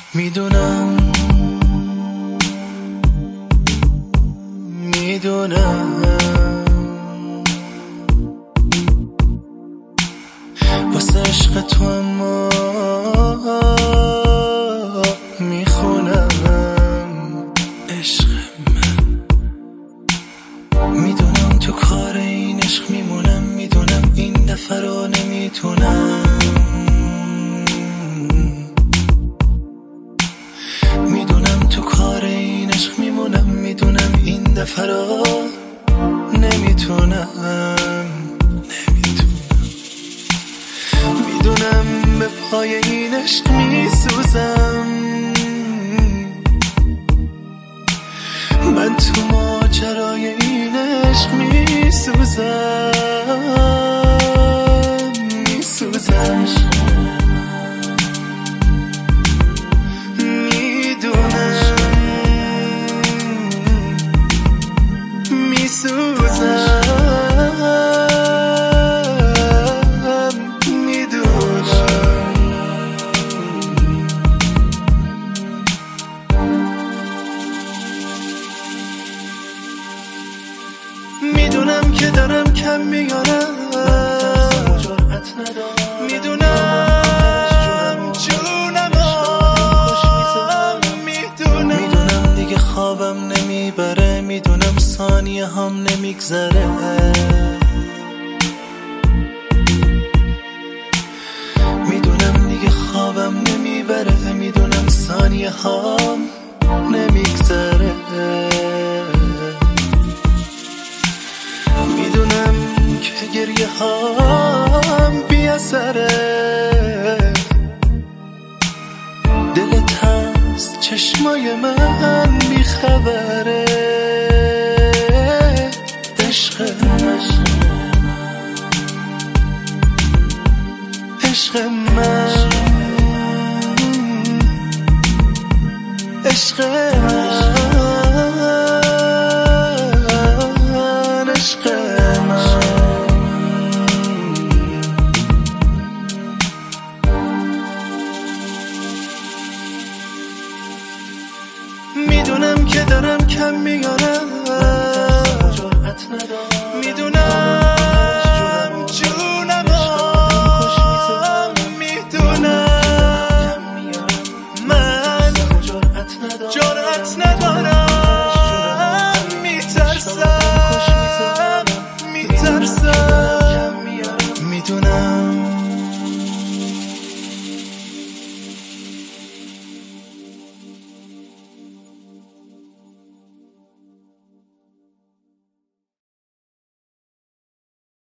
میدونم واسه عشق تو اما میخونم عشق من. میدونم تو کار این عشق میمونم، میدونم این دفعه رو نمیتونم، میدونم تو کار این عشق میمونم، میدونم این دفعه رو نمیتونم، میدونم به پای این عشق میسوزم، من تو ماجرای این عشق میسوزم. میدونم که دارم کم میارم، میدونم جونم، میدونم دیگه خوابم نمیبره، میدونم ثانیه هم نمیگذره، میدونم دیگه خوابم نمیبره، میدونم ثانیه هم نمیگذره، میدونم که گریه هم بی اثره، دلت هست چشمای من بی خبره، عشق من، عشق من، عشق من.